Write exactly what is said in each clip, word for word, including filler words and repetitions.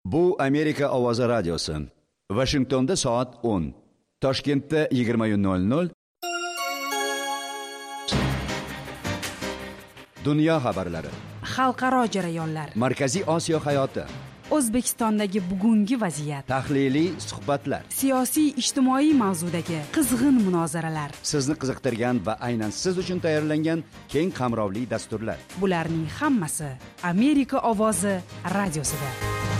Bu Amerika ovozi radiosi. Washingtonda soat o'n, Toshkentda yigirma nol nol. Dunyo xabarlari, xalqaro jarayonlar, Markaziy Osiyo hayoti, O'zbekistondagi bugungi vaziyat, tahliliy suhbatlar, siyosiy ijtimoiy mavzudagi qizg'in munozaralar, sizni qiziqtirgan va aynan siz uchun tayyorlangan keng qamrovli dasturlar. Bularning hammasi Amerika ovozi radiosida.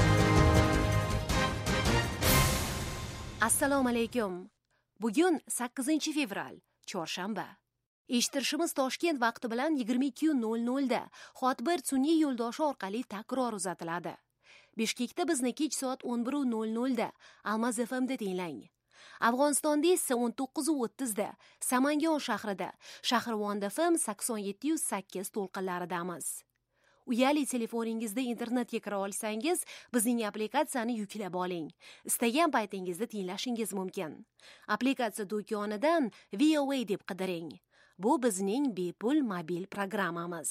Assalomu alaykum. Bugun sakkizinchi fevral, chorshanba. Eshittirishimiz Toshkent vaqti bilan yigirma ikki nol nol da Hotbir sun'iy yo'ldoshi orqali takror uzatiladi. Bishkekda bizni kech soat o'n bir nol nol da Almaz F M da tinglang. Afg'onistonda esa o'n to'qqiz o'ttiz da Samangon shahrida Shahrivon F M sakson yetti sakkiz to'lqinlaridamiz. Uyali telefoningizda internetga kira olsangiz, bizning applikatsiyani yuklab oling. Istagan paytingizda tinglashingiz mumkin. Applikatsiya do'konidan V O A deb qidiring. Bu bizning bepul mobil programmamiz.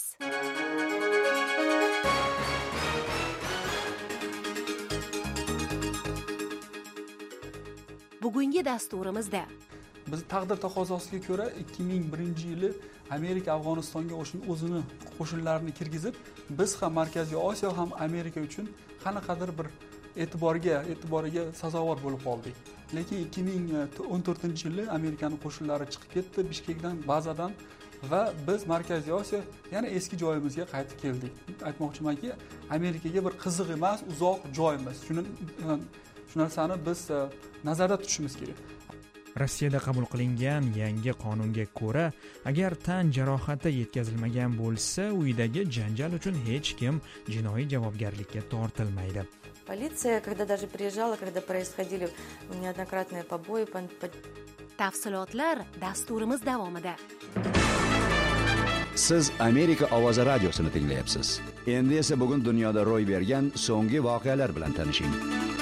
Bugungi dasturimizda biz taqdir taqozosiga ko'ra ikki ming birinchi yili Amerika Afg'onistonga o'zini qo'shinlarini kirgizib, biz ham Markaziy Osiyo ham Amerika uchun qanaqadir bir e'tiborga, e'tiboriga sazovor bo'lib qoldik. Lekin ikki ming o'n to'rtinchi yili Amerikaning qo'shinlari chiqib ketdi Bishkekdan, bazadan va biz Markaziy Osiyo yana eski joyimizga qaytib keldik. Aytmoqchimanki, Amerikaga bir qiziq emas, uzoq joyimiz. Shuni shu narsani biz nazarda tutishimiz kerak. Rossiyada qabul qilingan yangi qonunga ko'ra, agar tan jarohati yetkazilmagan bo'lsa, uydagi janjal uchun hech kim jinoiy javobgarlikka tortilmaydi. Politsiya, когда даже приезжала, когда происходили неоднократные побои, tafsilotlar dasturimiz davomida. Siz Amerika ovozi radiosini tinglayapsiz. Endi esa bugun dunyoda ro'y bergan so'nggi voqealar bilan tanishing.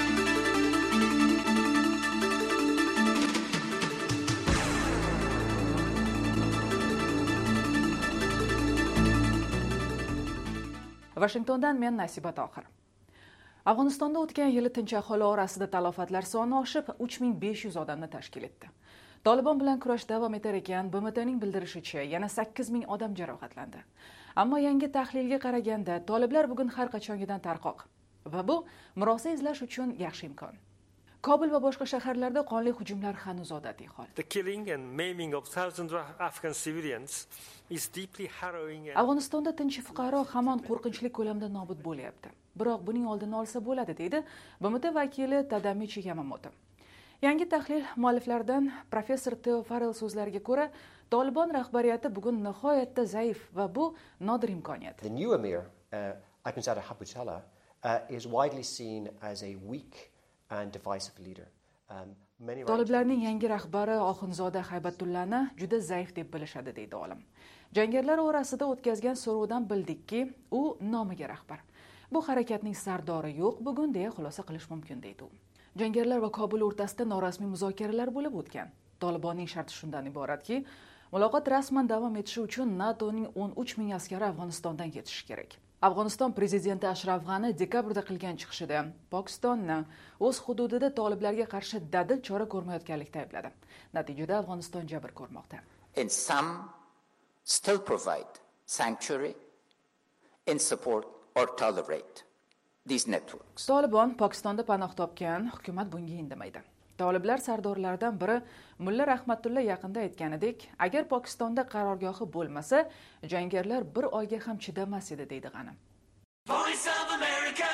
Washingtondan men Nasiba Tohir. Afg'onistonda o'tgan yili tinch aholi orasida talofatlar soni oshib uch ming besh yuz odamni tashkil etdi. Tolibon bilan kurash davom etar ekan, B M T'ning bildirishicha yana sakkiz ming odam jarohatlandi. Ammo yangi tahlilga qaraganda toliblar bugun har qachongidan tarqoq va bu murosa izlash uchun yaxshi imkon. Kobul va boshqa shaharlarda qonli hujumlar hanuz odatiy hol. The killing and maiming of thousands of Afghan civilians is deeply harrowing. Afg'onistonda tinch fuqaro hamon qo'rqinchli ko'lamda nobud bo'lyapti. Biroq buning oldini olsa bo'ladi, deydi B M T vakili Tadamichi Yamamoto. Yangi tahlil mualliflaridan professor Theo Farrell so'zlariga ko'ra, Tolibon rahbariyati bugun nihoyatda zaif va bu nodir imkoniyat. The new emir, uh, Akhundzada Habutala, uh, is widely seen as a weak and divisive leader. Um, Toliblarning yangi rahbari Oxunzoda Haybattullani juda zaif deb bilishadi, deydi olim. Jangarilar orasida o'tkazgan so'rovdan bildikki, u nomiga rahbar. Bu harakatning sardori yo'q bugun deya xulosa qilish mumkin, deydi u. Jangarilar va Kobul o'rtasida norasmiy muzokaralar bo'lib o'tgan. Tolibonning sharti shundan iboratki, muloqot rasman davom etishi uchun NATOning o'n uch ming askari Afg'onistondan ketishi kerak. Afg'oniston prezidenti Ashraf G'ani dekabrda qilgan chiqishida Pokistonni o'z hududida toliblarga qarshi dadil chora ko'rmayotganlikda aybladi. Natijada Afg'oniston jabr ko'rmoqda. And some still provide sanctuary in support or tolerate these networks. Tolibon Pokistonda panoh topgan, hukumat bunga indamaydi. Toliblar sardorlaridan biri Mulla Rahmatullo yaqinda aytganidek, agar Pokistonda qarorgohi bo'lmasa, jangarilar bir oyga ham chidamas edi, deydi G'ani. Voice of America,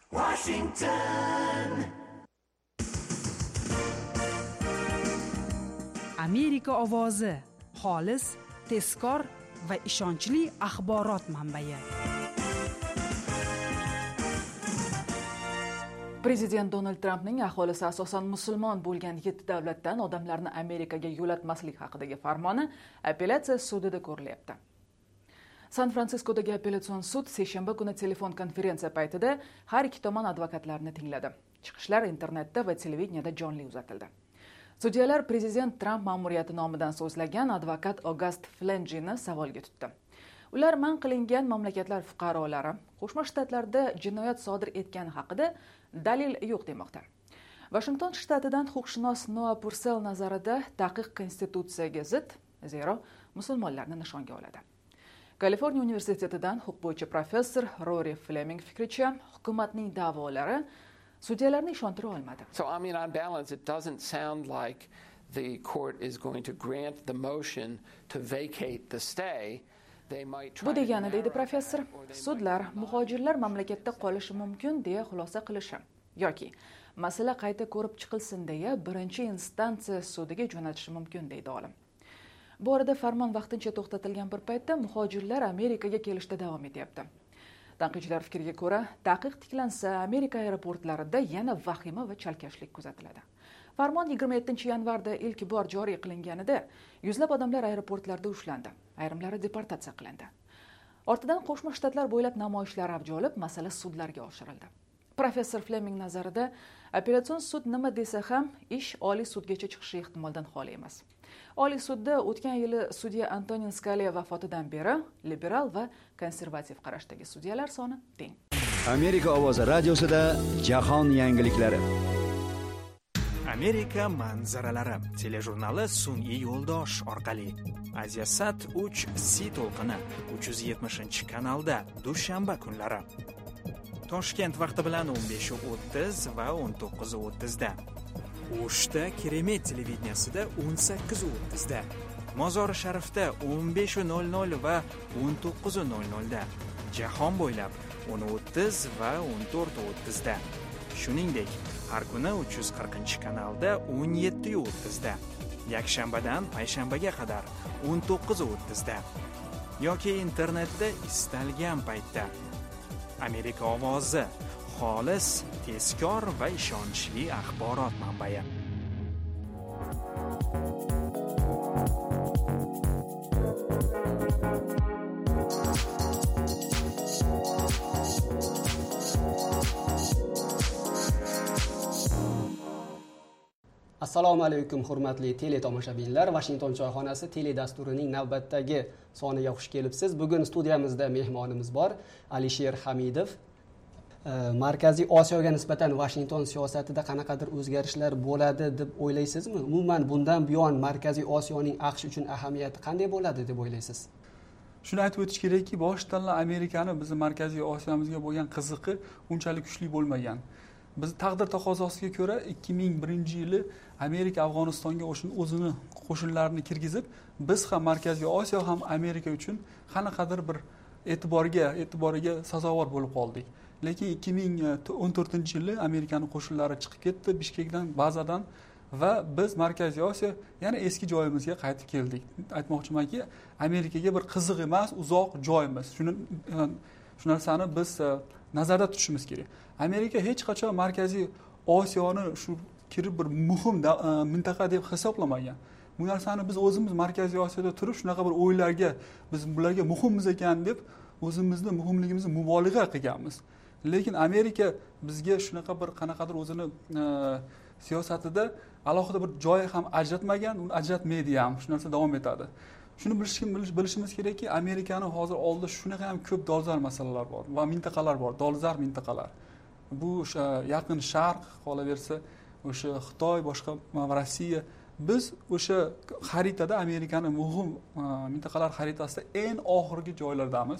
Washington. Amerika ovozi, xolis, tezkor va ishonchli axborot manbai. Prezident Donald Trampning aholisi asosan musulmon bo'lgan yetti davlatdan odamlarni Amerikaga yo'latmaslik haqidagi farmoni apellyatsiya sudida ko'rilyapti. San Fransiskodagi appellyatsion sud seshanba kuni telefon konferensiya paytida har ikki tomon advokatlarini tingladi. Chiqishlar internetda va televideniyada jonli uzatildi. Sudyalar prezident Tramp ma'muriyati nomidan so'zlagan advokat August Flangini savolga tutdi. Ular man qilingan mamlakatlar fuqarolari Qo'shma Shtatlarda jinoyat sodir etgani haqida dalil yo'q demoqda. Washington shtatidan huquqshunos Noah Purcell nazarida taqiq konstitutsiyaga zid, zero musulmonlarni nishonga oladi. Kaliforniya universitetidan huquq bo'yicha professor Rory Fleming fikricha, hukumatning da'volari sudyalarni ishontira olmadi. So I mean on balance it doesn't sound like the court is going to grant the motion to vacate the stay. Bu degani, deydi professor, sudlar muhojirlar mamlakatda qolishi mumkin deya xulosa qilishi yoki masala qayta ko'rib chiqilsin deya birinchi instansiya sudiga jo'natishi mumkin, deydi olim. Bu orada farmon vaqtincha to'xtatilgan bir paytda muhojirlar Amerikaga kelishda davom etyapti. Tanqidchilar fikriga ko'ra, taqiq tiklansa, Amerika aeroportlarida yana vahima va chalkashlik kuzatiladi. Farmon yigirma yettinchi yanvarda ilk bor joriy qilinganida yuzlab odamlar aeroportlarda ushlandi, ayrimlari deportatsiya qilindi. Ortidan Qo'shma Shtatlar bo'ylab namoyishlar avj olib, masala sudlarga oshirildi. Professor Fleming nazarida, apellyatsion sud nima desa ham ish Oliy sudgacha chiqishi ehtimoldan xoli emas. Oliy sudda o'tgan yili sudya Antonin Scalia vafotidan beri liberal va konservativ qarashdagi sudyalar soni teng. Amerika ovozi radiosida jahon yangiliklari. Amerika manzaralari telejurnali sun'iy yo'ldosh orqali Asiasat uch C to'lqini uch yuz yetmishinchi kanalda dushanba kunlari. Toshkent vaqti bilan o'n besh o'ttiz va o'n to'qqiz o'ttiz da. O'shda Keremet televideniyasida o'n sakkiz o'ttiz da. Mozori Sharifda o'n besh nol nol va o'n to'qqiz nol nol da. Jahon bo'ylab o'n o'ttiz va o'n to'rt o'ttiz da. Shuningdek, har kuni uch yuz qirqinchi kanalda o'n yetti o'ttiz da. Yakshanbadan payshanbaga qadar o'n to'qqiz o'ttiz da. Yoki internetda istalgan paytda. Amerika ovozi, xolis, tezkor va ishonchli axborot manbai. Assalomu alaykum hurmatli tele tomoshabinlar. Washington choyxonasi tele dasturining navbatdagi soniga xush kelibsiz. Bugun studiyamizda mehmonimiz bor, Alisher Hamidov. Markaziy Osiyoga nisbatan Washington siyosatida qanaqadir o'zgarishlar bo'ladi deb o'ylaysizmi? Umuman bundan buyon Markaziy Osiyoning AQSh uchun ahamiyati qanday bo'ladi deb o'ylaysiz? Shuni aytib o'tish kerakki, boshdan Amerikani bizning Markaziy Osiyomizga bo'lgan qiziqi unchalik kuchli bo'lmagan. Biz taqdir taqozosiga ko'ra ikki ming birinchi yili Amerika Afg'onistonga o'zini qo'shinlarini kirgizib, biz ham Markaziy Osiyo ham Amerika uchun qanaqadir bir e'tiborga, e'tiboriga sazovor bo'lib qoldik. Lekin ikki ming o'n to'rtinchi yili Amerikaning qo'shinlari chiqib ketdi Bishkekdan, bazadan va biz Markaziy Osiyo yana eski joyimizga qaytib keldik. Aytmoqchimanki, Amerikaga bir qiziq emas, uzoq joyimiz. Shuni shu narsani biz nazarda tutishimiz kerak. Amerika hech qachon Markaziy Osiyoni shu kirib bir muhim mintaqa deb hisoblamagan. Bu narsani biz o'zimiz Markaziy Osiyoda turib shunaqa bir o'ylarga biz bularga muhimmiz ekan deb o'zimizni muhimligimizni mubolag'a qilganmiz. Lekin Amerika bizga shunaqa bir qanaqadir o'zini siyosatida alohida bir joy ham ajratmagan, uni ajratmaydi ham. Shu narsa davom etadi. Shuni bilishimiz kerakki, Amerikaning hozir oldida shunaqa ham ko'p dolzarb masalalar bor va mintaqalar bor, dolzarb mintaqalar. Bu o'sha Yaqin Sharq, qolaversa, o'sha Xitoy, boshqa Rossiya, biz o'sha xaritada Amerikaning muhim mintaqalar xaritasida eng oxirgi joylardamiz.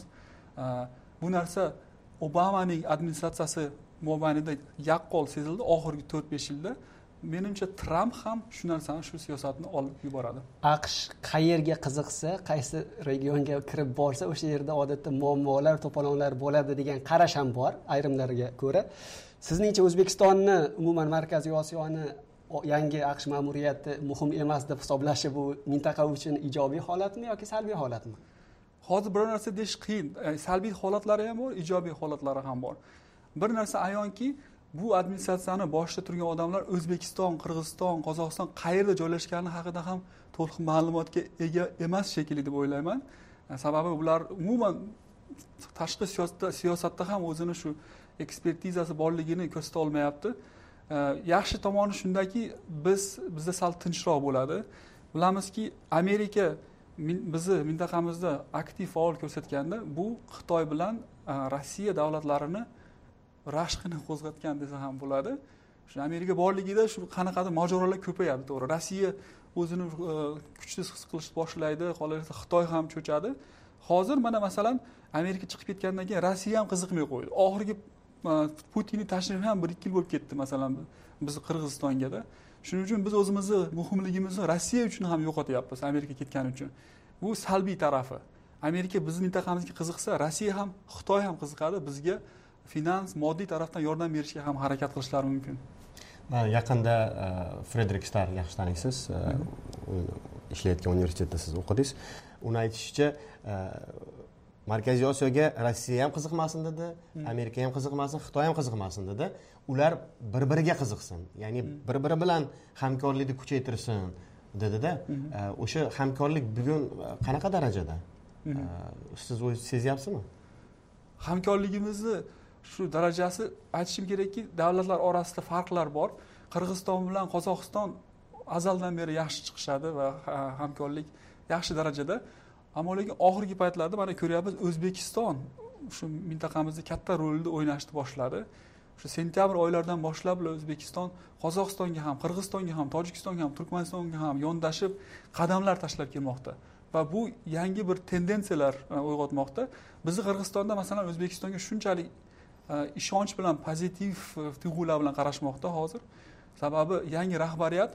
Bu narsa Obamaning administratsiyasi mobaynida yaqqol sezildi oxirgi to'rt besh yilda. Menimcha Trump ham shu narsani, shu siyosatni olib yuboradi. AQSh qayerga qiziqsa, qaysi regionga kirib borsa, o'sha yerda odatda muammolar, to'polonlar bo'ladi degan qarash ham bor ayrimlarga ko'ra. Sizningcha O'zbekistonni, umuman Markaziy Osiyoni yangi AQSh ma'muriyati muhim emas deb hisoblashi bu mintaqa uchun ijobiy holatmi yoki salbiy holatmi? Hozir biror narsa deyish qiyin. Salbiy holatlari ham bor, ijobiy holatlari ham bor. Bir narsa ayonki, bu administratsiyani boshida turgan odamlar O'zbekiston, Qirg'iziston, Qozog'iston qayerda joylashgani haqida ham to'liq ma'lumotga ega emas shekilli deb o'ylayman. Sababi ular umuman tashqi siyosatda siyosatda ham o'zini shu ekspertizasi borligini ko'rsata olmayapti. Yaxshi tomoni shundaki, biz bizda sal tinchroq bo'ladi. Bilamizki, Amerika bizni mintaqamizda aktiv faol ko'rsatganda bu Xitoy bilan Rossiya davlatlarini rashqini qo'zg'atgan desa ham bo'ladi. Shu Amerika borligida shu qanaqadir mojarolar ko'payadi, to'g'ri. Rossiya o'zini kuchsiz his qilishni boshlaydi, qolaversa Xitoy ham cho'chadi. Hozir mana masalan Amerika chiqib ketgandan keyin Rossiya ham qiziqmay qo'ydi. Oxirgi Putinning tashrifi ham bir ikki yil bo'lib ketdi, masalan biz Qirg'izistonga-da. Shuning uchun biz o'zimizni muhimligimizni Rossiya uchun ham yo'qotyapmiz, Amerika ketgani uchun. Bu salbiy tarafi. Amerika bizning mintaqamizga qiziqsa, Rossiya ham, Xitoy ham qiziqadi, bizga finans, moddiy tarafdan yordam berishga ham harakat qilishlari mumkin. Yaqinda Frederik Starr yaxshi taniysiz, ishlayotgan universitetda siz o'qidingiz. Uni aytishicha, Markaziy Osiyoga Rossiya ham qiziqmasin dedi, Amerika ham qiziqmasin, Xitoy ham qiziqmasin dedi. Ular bir-biriga qiziqsin, ya'ni bir-biri bilan hamkorlikni kuchaytirsin dedi-da. O'sha hamkorlik bugun qanaqa darajada? Siz o'zingiz sezyapsizmi? Hamkorligimizni shu darajasi aytishim kerakki, davlatlar orasida farqlar bor. Qirg'iziston bilan Qozog'iston azaldan beri yaxshi chiqishadi va hamkorlik yaxshi darajada. Ammo lekin oxirgi paytlarda mana ko'ryapmiz, O'zbekiston shu mintaqamizda katta rolni o'ynashni boshladi. Shu sentyabr oylaridan boshlab O'zbekiston Qozog'istonga ham, Qirg'izistonga ham, Tojikistonga ham, Turkmanistonga ham yondashib qadamlar tashlab kelmoqda. Va bu yangi bir tendensiyalar uyg'otmoqda. Bizni Qirg'izistonda masalan O'zbekistonga shunchalik ishonch bilan, pozitiv tuyg'ular bilan qarashmoqda hozir. Sababi yangi rahbariyat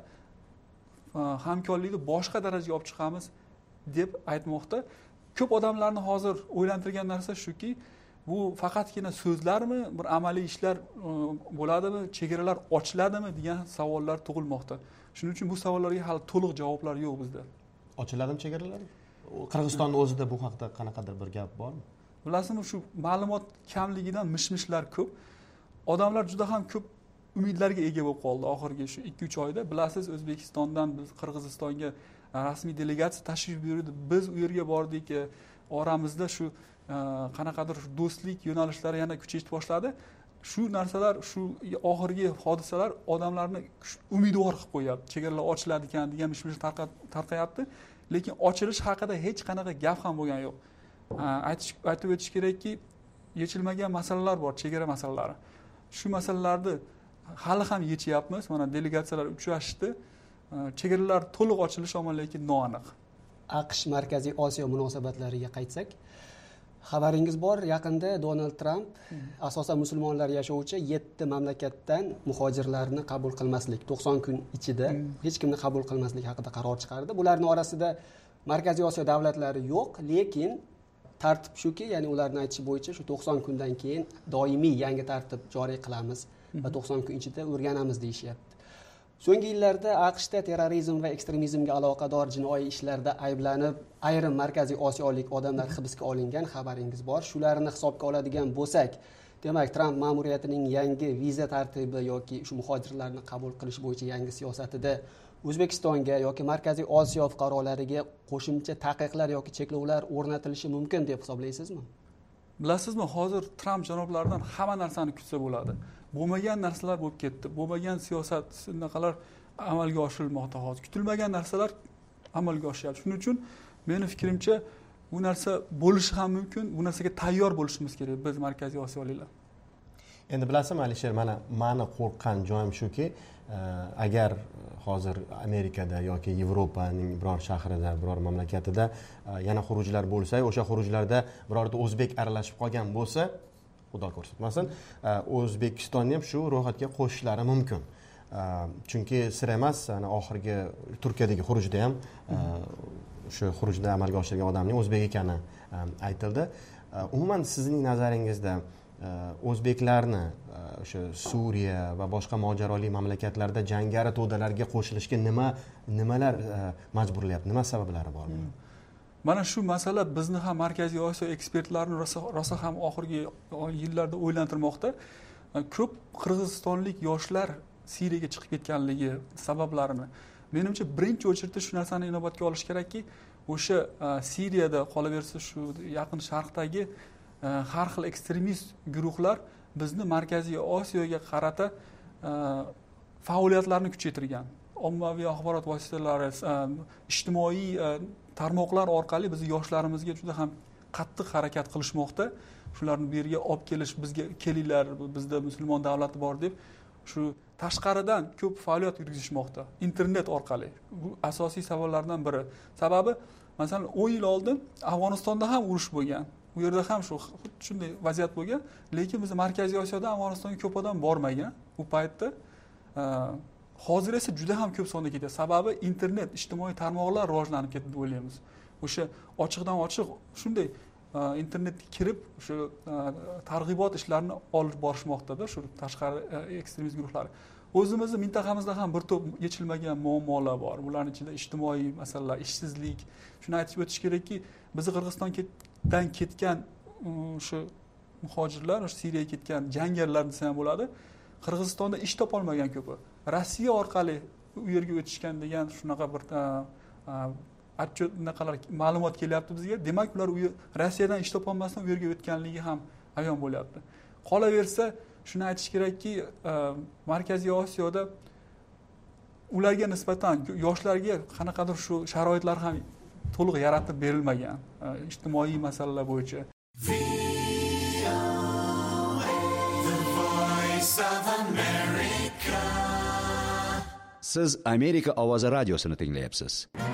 hamkorlikni boshqa darajaga olib chiqamiz deb aytmoqda. Ko'p odamlarni hozir o'ylantirgan narsa shuki, bu faqatgina so'zlarmi, bir amaliy ishlar bo'ladimi, chegaralar ochiladimi degan savollar tug'ilmoqda. Shuning uchun bu savollarga hali to'liq javoblar yo'q bizda. Ochiladimi chegaralar? Qirg'izistonning o'zida bu haqda qanaqadir bir gap bormi? Bilasizmi, shu ma'lumot kamligidan mish-mishlar ko'p. Odamlar juda ham ko'p umidlarga ega bo'lib qoldi oxirgi shu ikki uch oyda. Bilasiz, O'zbekistondan biz Qirg'izistonga rasmiy delegatsiya tashrif buyurdi. Biz u yerga bordik. Oramizda shu qanaqadir do'stlik yo'nalishlari yana kuchayib boshladi. Shu narsalar, shu oxirgi hodisalar odamlarni umidvor qilib qo'yapti. Chegaralar ochiladi ekan degan mish-mish tarqayapti. Lekin ochilish haqida hech qanaqa gap ham bo'lgani yo'q. Aytish aytib o'tish kerakki, yechilmagan masalalar bor, chegara masalalari. Shu masalalarni hali ham yechyapmiz. Mana delegatsiyalar uchrashdi. Chegaralar to'liq ochilishi ammo lekin noaniq. AQSh Markaziy Osiyo munosabatlariga qaytsak, xabaringiz bor, yaqinda Donald Trump asosan musulmonlar yashovchi yetti mamlakatdan muhojirlarni qabul qilmaslik, to'qson kun ichida hech kimni qabul qilmaslik haqida qaror chiqardi. Bularning orasida Markaziy Osiyo davlatlari yo'q, lekin tartib shuki, ya'ni ularning aytishi bo'yicha shu to'qson kundan keyin doimiy yangi tartib joriy qilamiz va to'qson kun ichida o'rganamiz deyishyapti. So'nggi yillarda AQShda terrorizm va ekstremizmga aloqador jinoiy ishlarda ayblanib, ayrim Markaziy Osiyolik odamlar hibsga olingan, xabaringiz bor. Shularni hisobga oladigan bo'lsak, demak, Trump ma'muriyatining yangi viza tartibi yoki shu muhojirlarni qabul qilish bo'yicha yangi siyosatida O'zbekistonga yoki Markaziy Osiyo fuqarolariga qo'shimcha taqiqlar yoki cheklovlar o'rnatilishi mumkin deb hisoblaysizmi? Bilasizmi, hozir Trump janoblaridan hamma narsani kutsa bo'ladi. Bo'lmagan narsalar bo'lib ketdi. Bo'lmagan siyosat naqalar amalga oshirilmoqda hozir. Kutilmagan narsalar amalga oshiryapti. Shuning uchun meni fikrimcha bu narsa bo'lishi ham mumkin. Bu narsaga tayyor bo'lishimiz kerak biz Markaziy Osiyoliklar. Endi bilasizmi Alisher, mana meni qo'rqqan joyim shuki, agar hozir Amerikada yoki Yevropaning biror shahrida, biror mamlakatida yana xurujlar bo'lsa, o'sha xurujlarda birorta o'zbek aralashib qolgan bo'lsa, xudo ko'rsatmasin, O'zbekistonni ham shu ro'yxatga qo'shishlari mumkin. Chunki sir emas, ana oxirgi Turkiyadagi xurujda ham o'sha xurujda amalga oshirgan odamning o'zbek ekani aytildi. Umuman sizning nazaringizda o'zbeklarni o'sha Suriya va boshqa mojaroli mamlakatlarda jangari to'dalarga qo'shilishga nima nimalar majburlayapti? Nima sabablari bor? Mana shu masala bizni ham Markaziy Osiyo ekspertlarini rosa ham oxirgi yillarda o'ylantirmoqda. Ko'p qirg'izistonlik yoshlar Siriyaga chiqib ketganligi sabablarini. Menimcha birinchi o'chirda shu narsani inobatga olish kerakki, o'sha Siriyada qolaversa shu yaqin sharqdagi har xil ekstremist guruhlar bizni Markaziy Osiyoga qarata faoliyatlarni kuchaytirgan. Ommaviy axborot vositalari, ijtimoiy tarmoqlar orqali bizni yoshlarimizga juda ham qattiq harakat qilishmoqda. Shularni bu yerga olib kelish, bizga kelinglar, bizda musulmon davlati bor deb shu tashqaridan ko'p faoliyat yurgizishmoqda internet orqali. Bu asosiy savollardan biri. Sababi masalan o'n yil oldin Afg'onistonda ham urush bo'lgan. U yerda ham shu shunday vaziyat bo'lgan, lekin biz Markaziy Osiyoda Afg'onistonga ko'p odam bormagan. U paytda hozir esa juda ham ko'p sonda ketadi. Sababi internet, ijtimoiy tarmoqlar rivojlanib ketdi deb o'ylaymiz. O'sha ochiqdan ochiq shunday internetga kirib shu targ'ibot ishlarini olib borishmoqda-da shu tashqari ekstremist guruhlari. O'zimizni mintaqamizda ham bir to'p yechilmagan muammolar bor. Bularning ichida ijtimoiy masalalar, ishsizlik. Shuni aytib o'tish kerakki, bizni Qirg'izistondan ketgan shu muhojirlar, o'sha Siriyaga ketgan jangarilar desa ham bo'ladi. Qirg'izistonda ish topolmagan ko'pi. Rossiya orqali u yerga o'tishgan degan shunaqa bir atchot naqalar ma'lumot kelyapti bizga. Demak, ular u Rossiyadan ish topolmasdan u yerga o'tganligi ham ayon bo'lyapti. Qolaversa, shuni aytish kerakki, Markaziy Osiyoda ularga nisbatan yoshlarga qanaqadir shu sharoitlar ham to'liq yaratib berilmagan ijtimoiy masalalar bo'yicha. Siz Amerika ovozi radiosini tinglayapsiz.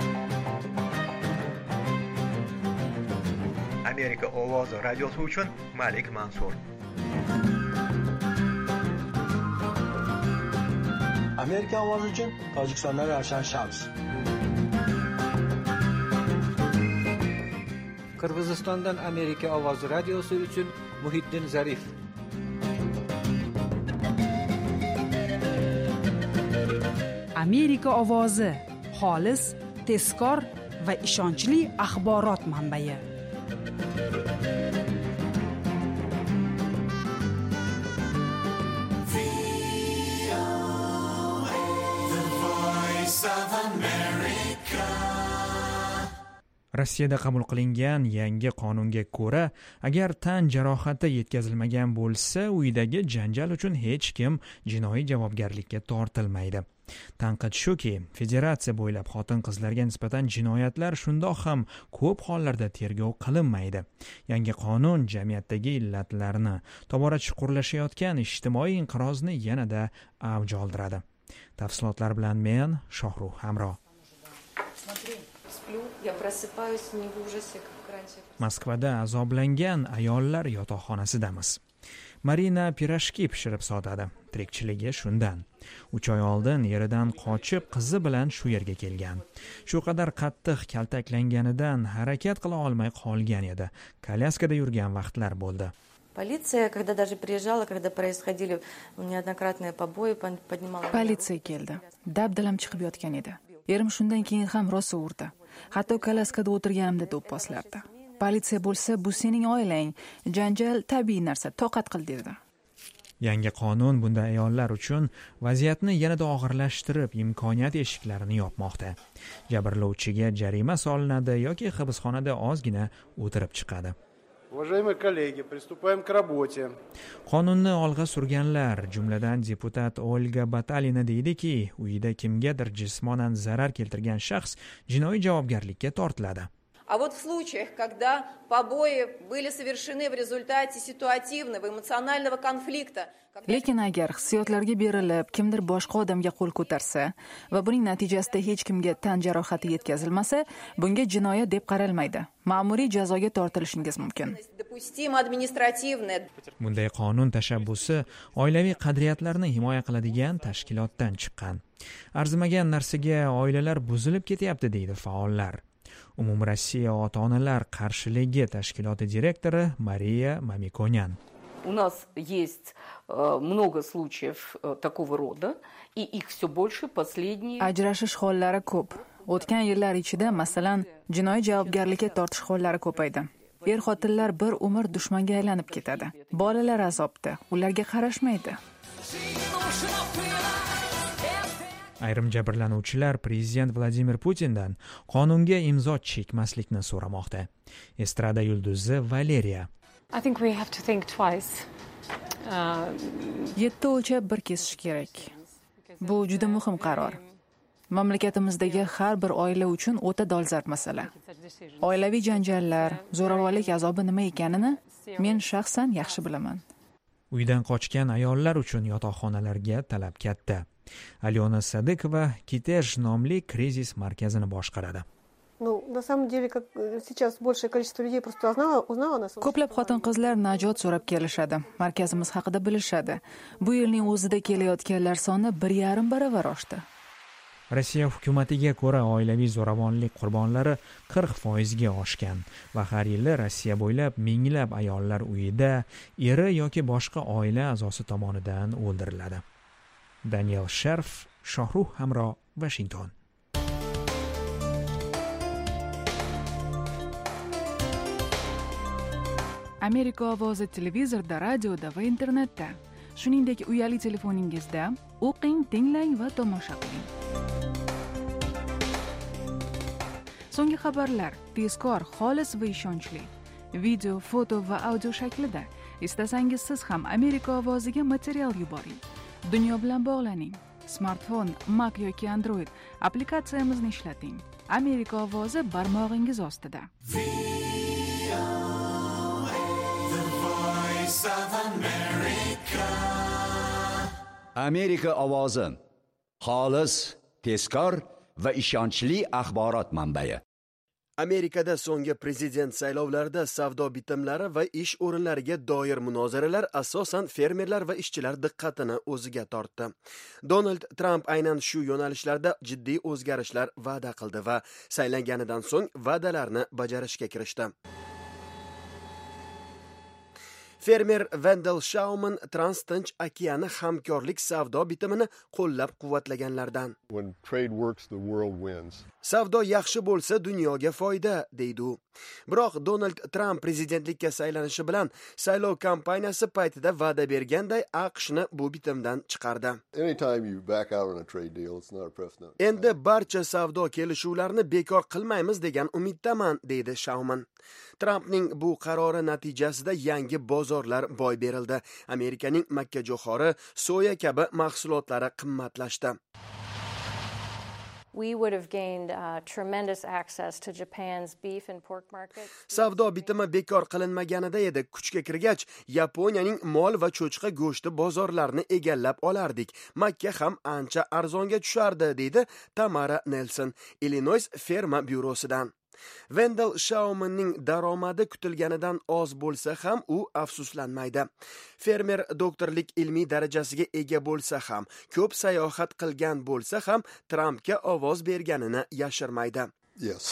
Amerika ovozi radiosi uchun Malik Mansur. Amerika ovozi uchun Tojikistondan Ravshan Shams. Qirg'izistondan Amerika ovozi radiosi uchun Muhiddin Zarif. Amerika ovozi xolis, tezkor va ishonchli axborot manbai. Rossiyada qabul qilingan yangi qonunga ko'ra, agar tan jarohati yetkazilmagan bo'lsa, uydagi janjal uchun hech kim jinoiy javobgarlikka tortilmaydi. Tanqid shuki, federatsiya bo'ylab xotin-qizlarga nisbatan jinoyatlar shundoq ham ko'p hollarda tergov qilinmaydi. Yangi qonun jamiyatdagi illatlarni, tobora chuqurlashayotgan ijtimoiy inqirozni yanada avj oldiradi. Tafsilotlar bilan men Shohruh Hamro. Moskvada azoblangan ayollar yotoqxonasidamiz. Marina pirashki pishirib sotadi. Tirikchiligi shundan. uch oy oldin eridan qochib qizi bilan shu yerga kelgan. Shu qadar qattiq kaltaklanganidan harakat qila olmay qolgan edi. Kolyaskada yurgan vaqtlar bo'ldi. Politsiya, когда даже приезжала, когда происходили неоднократные побои, поднимала. Politsiya keldi. Dabdalam chiqib yotgan edi. Erim shundan keyin ham rosa urdi. Hatto kolyaskada o'tirganimda do'pposlardi. Politsiya bo'lsa, bu sening oilang, janjal tabiiy narsa, toqat qil dedi. Yangi qonun bunday ayollar uchun vaziyatni yanada og'irlashtirib, imkoniyat eshiklarini yopmoqda. Jabrlovchiga jarima solinadi yoki hibsxonada ozgina o'tirib chiqadi. Уважаемые коллеги, приступаем к работе. Qonunni olg'a surganlar, jumladan deputat Olga Batalina deydiki, uyida kimgadir jismonan zarar keltirgan shaxs jinoiy javobgarlikka tortiladi. А вот в случаях, когда побои были совершены в результате ситуативного эмоционального конфликта, lekin agar hissiyotlarga berilib kimdir boshqa odamga qo'l ko'tarsa va buning natijasida hech kimga tan jarohati yetkazilmasa, bunga jinoyat deb qaralmaydi. Ma'muriy jazoga tortilishingiz mumkin. Bunday qonun tashabbusi oilaviy qadriyatlarni himoya qiladigan tashkilotdan chiqqan. Arzimagan narsaga oilalar buzilib ketyapti deydi faollar. Umumrossiya ota-onalar qarshiligi tashkiloti direktori Mariya Mamikonyan. У нас есть много случаев такого рода, и их все больше последние. Ajrashish hollari ko'p. O'tgan yillar ichida, masalan, jinoiy javobgarlikka tortish hollari ko'paydi. Er-xotinlar bir umr dushmanga aylanib ketadi. Bolalar azobda, ularga qarashmaydi. Ayrim jabrlanuvchilar prezident Vladimir Putindan qonunga imzo chekmaslikni so'ramoqda. Estrada yulduzi Valeriya. I think we have to think twice. Yetti o'lchab bir kesish kerak. Bu juda muhim qaror. mamlakatimizdagi har bir oila uchun o'ta dolzarb masala. Oilaviy janjallar, zo'ravonlik azobi nima ekanini men shaxsan yaxshi bilaman. Uydan qochgan ayollar uchun yotoqxonalarga talab katta. Alyona Sadiqova Kitej nomli krizis markazini boshqaradi. Ko'plab xotin-qizlar najot so'rab kelishadi. Markazimiz haqida bilishadi. Bu yilning o'zida kelayotganlar soni bir yarim baravar oshdi. Rossiya hukumatiga ko'ra oilaviy zo'ravonlik qurbonlari qirq foizga oshgan va har yili Rossiya bo'ylab minglab ayollar uyida eri yoki boshqa oila a'zosi tomonidan o'ldiriladi. Daniel Sherf, Shohruh Hamro, Washington. Amerika ovozi televizorda, radioda va internetda, shuningdek uyali telefoningizda o'qing, tinglang va tomosha qiling. So'nggi xabarlar tezkor, xolis va ishonchli. Video, foto va audio shaklida. Istasangiz siz ham Amerika ovoziga material yuboring. Dunyo bilan bog'laning. Smartfon, Mac yoki Android applikatsiyamizni ishlating. Amerika ovozi barmog'ingiz ostida. Amerika ovozi xolis, tezkor va ishonchli axborot manbai. Amerikada so'nggi prezident saylovlarida savdo bitimlari va ish o'rinlariga doir munozaralar asosan fermerlar va ishchilar diqqatini o'ziga tortdi. Donald Trump aynan shu yo'nalishlarda jiddiy o'zgarishlar va'da qildi va saylanganidan so'ng va'dalarni bajarishga kirishdi. Fermer Wendell Shauman Trans-Tinch okeani hamkorlik savdo bitimini qo'llab-quvvatlaganlardan. When trade works, the world wins. Savdo yaxshi bo'lsa dunyoga foyda, deydi u. Biroq Donald Trump prezidentlikka saylanishi bilan saylov kampaniyasi paytida va'da berganday AQShni bu bitimdan chiqardi. Anytime you back out on a trade deal, it's not a precedent. Endi barcha savdo kelishuvlarini bekor qilmaymiz degan umiddaman, deydi Shauman. Trumpning bu qarori natijasida yangi bozorlar boy berildi. Amerikaning makkajo'xori, soya kabi mahsulotlari qimmatlashdi. We would have gained uh, tremendous access to Japan's beef and pork markets. Savdo bitimi bekor qilinmaganida edi, kuchga kirgach, Yaponiyaning mol va cho'chqa go'shti bozorlarini egallab olardik. Makka ham ancha arzonga tushardi, deydi Tamara Nelson, Illinois ferma byurosidan. Wendell Shaumanning daromadi kutilganidan oz bo'lsa ham u afsuslanmaydi. Fermer doktorlik ilmiy darajasiga ega bo'lsa ham, ko'p sayohat qilgan bo'lsa ham Trumpga ovoz berganini yashirmaydi. Yes.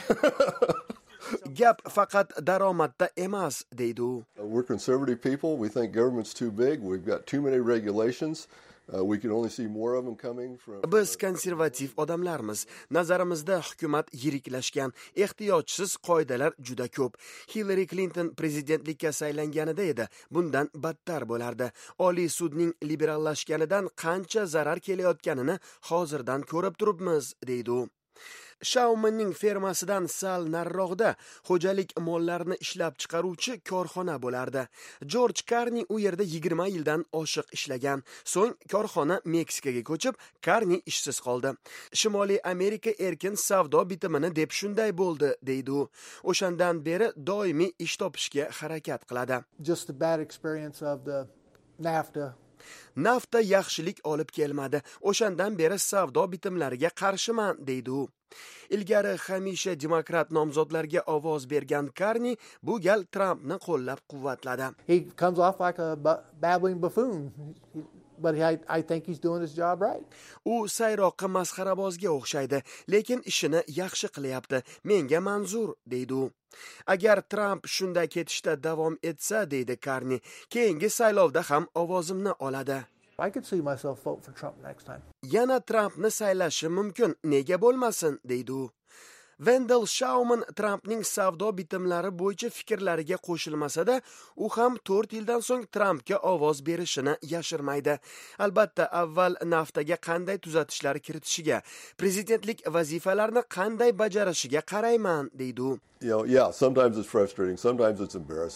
Gap faqat daromadda emas, deydi u. We're conservative people. We think government's too big. We've got too many regulations. Uh, we can only see more of them coming from. Biz konservativ odamlarmiz. Nazarimizda hukumat yiriklashgan, ehtiyojsiz qoidalar juda ko'p. Hillary Clinton prezidentlikka saylanganida edi, bundan battar bo'lardi. Oliy sudning liberallashganidan qancha zarar kelayotganini hozirdan ko'rib turibmiz, deydi u. Shaumanning fermasidan sal nariroqda xo'jalik mollarini ishlab chiqaruvchi korxona bo'lardi. George Carney u yerda yigirma yildan oshiq ishlagan. So'ng korxona Meksikaga ko'chib, Carney ishsiz qoldi. Shimoliy Amerika erkin savdo bitimini deb shunday bo'ldi, deydi u. O'shandan beri doimiy ish topishga harakat qiladi. Just the bad experience of the NAFTA. NAFTA yaxshilik olib kelmadi. O'shandan beri savdo bitimlariga qarshiman, deydi u. Ilgari hamisha demokrat nomzodlarga ovoz bergan Carney bu gal Trumpni qo'llab-quvvatladi. He comes off like a babbling buffoon. But I, I think he's doing his job right. U sayroqqa masxarabozga o'xshaydi, lekin ishini yaxshi qilyapti. Menga manzur, deydi u. Agar Trump shunday ketishda davom etsa, deydi Carney, keyingi saylovda ham ovozimni oladi. I could see myself vote for Trump next time. Yana Trumpni saylashi mumkin, nega bo'lmasin, deydi u. Wendell Shauman Trumpning savdo bitimlari bo'yicha fikrlariga qo'shilmasa-da, u ham to'rt yildan so'ng Trumpga ovoz berishini yashirmaydi. Albatta, avval NAFTAga qanday tuzatishlar kiritishiga, prezidentlik vazifalarini qanday bajarishiga qarayman, deydi u. You know, yeah, sometimes it's frustrating, sometimes it's embarrassing.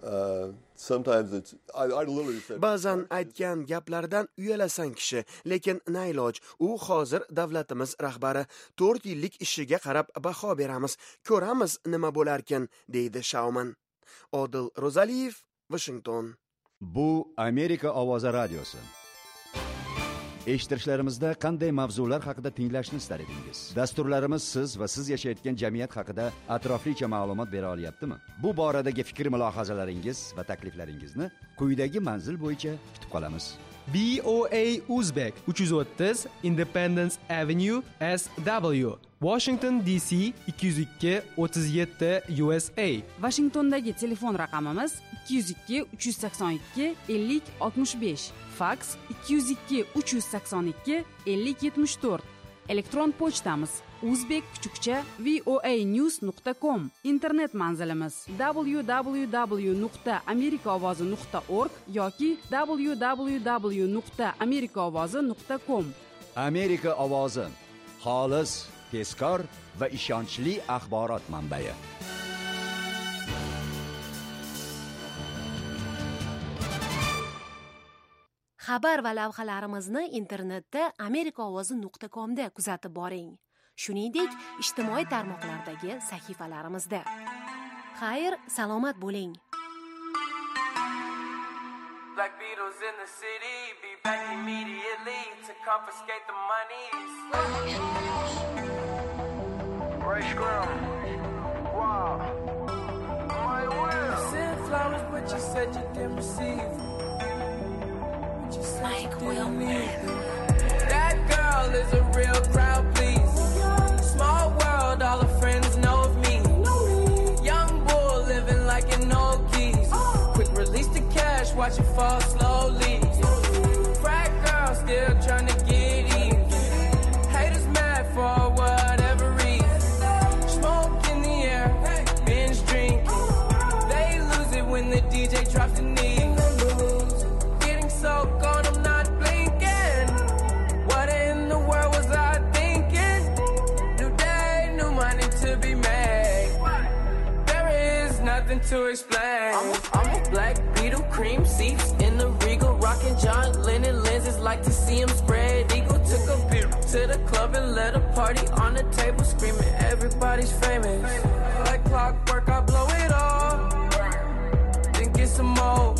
Uh, sometimes it's I, I literally said ba'zan aytgan gaplaridan uyalasan kishi, lekin nailoj, u hozir davlatimiz rahbari, to'rt yillik ishiga qarab baho beramiz, ko'ramiz nima bo'larkin, deydi Shauman. Odil Rozaliyev, Washington. Bu Amerika ovozi radiosi. Eshittirishlarimizda qanday mavzular haqida tinglashni istar edingiz? Dasturlarimiz siz va siz yashayotgan jamiyat haqida atroflicha ma'lumot bera olyaptimi? Bu boradagi fikr mulohazalaringiz va takliflaringizni quyidagi manzil bo'yicha kutib qolamiz. B O A Uzbek uch yuz o'ttiz Independence Avenue S W Washington D C ikki yuz ikki o'ttiz yetti U S A. Washingtondagi telefon raqamimiz ikki yuz ikki uch yuz sakson ikki ellik oltmish besh. Fax ikki yuz ikki uch yuz sakson ikki ellik yetmish to'rt. Elektron pochtamiz uzbek kuchukcha voa news nuqta com. Internet manzilimiz w w w nuqta amerika ovozi nuqta org yoki w w w nuqta amerika ovozi nuqta com. Amerika ovozi, xolis, tezkor va ishonchli axborot manbai. Xabar va lavhalarimizni internetda amerika ovozi nuqta com da kuzatib boring. Shuningdek, ijtimoiy tarmoqlardagi sahifalarimizda. Xayr, salomat bo'ling. Black Beatles in the city, be back immediately to confiscate the monies. Ray Scrum. Wow. My will. Sent flowers, but you said you didn't receive. Mike Wilmer. That girl is a real crowd, please. Small world, all her friends know of me. Young bull living like an old geese. Quick release the cash, watch it fall slowly. Frat girl still trying to get in. Haters mad for whatever reason. Smoke in the air, binge drinking. They lose it when the D J drops the knee. So gone, I'm not blinking. What in the world was I thinking? New day, new money to be made. There is nothing to explain. I'm a, I'm a black Beetle, cream seats in the Regal, rocking John Lennon lenses, like to see him spread eagle. Took a beer to the club and let a party on the table, screaming everybody's famous. Like clockwork, I blow it all, then get some more.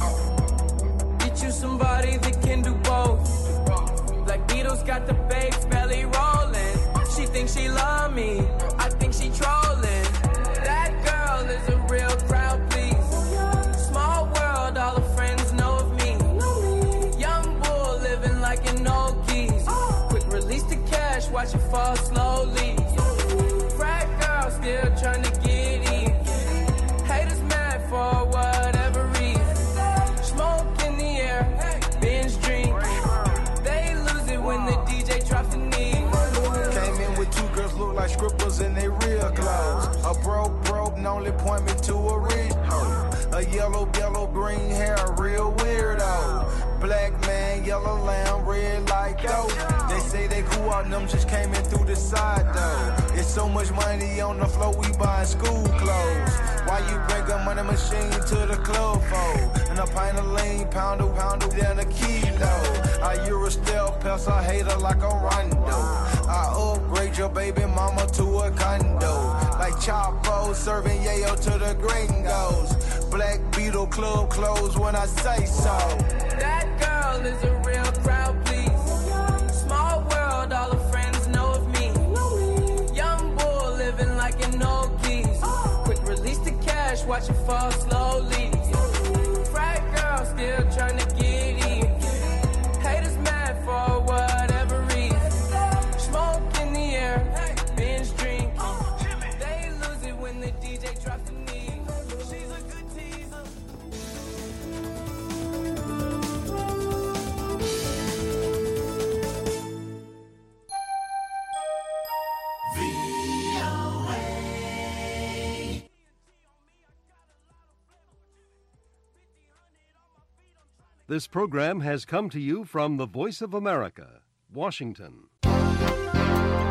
You somebody that can do both. Black Beatles got the bass belly rolling. She thinks she love me, I think she trolling. That girl is a real crowd, please. Small world, all her friends know of me. Young bull living like an old geese. Quick release the cash, watch it fall slowly. Frat girl still trying to get in. Haters mad for whatever reason. Smoke in the air, binge drink. They lose it when the D J drops the knee. Came in with two girls look like scribbles in they real clothes. A broke broke and only point me to a rich hoe. A yellow yellow green hair, a real weirdo. Black man, yellow lamb, red like dope. They say they cool on them, just came in through the side though. It's so much money on the floor, we buying school clothes. Why you bring a money machine to the club for? And a pint of lean, pound a pound down a kilo. I Eurostel pass a hater like a rondo. I upgrade your baby mama to a condo. Like Chapo serving yayo to the gringos. Black Beetle club closed when I say so. That girl is a real crowd, please. Small world, all her friends know of me. Young bull living like an old geese. Quick release the cash, watch it fall slowly. Frat girl still trying to get in. Haters mad for whatever reason. Smoke in the air, binge drinking. They lose it when the D J drops the knee. She's a good teaser. This program has come to you from the Voice of America, Washington.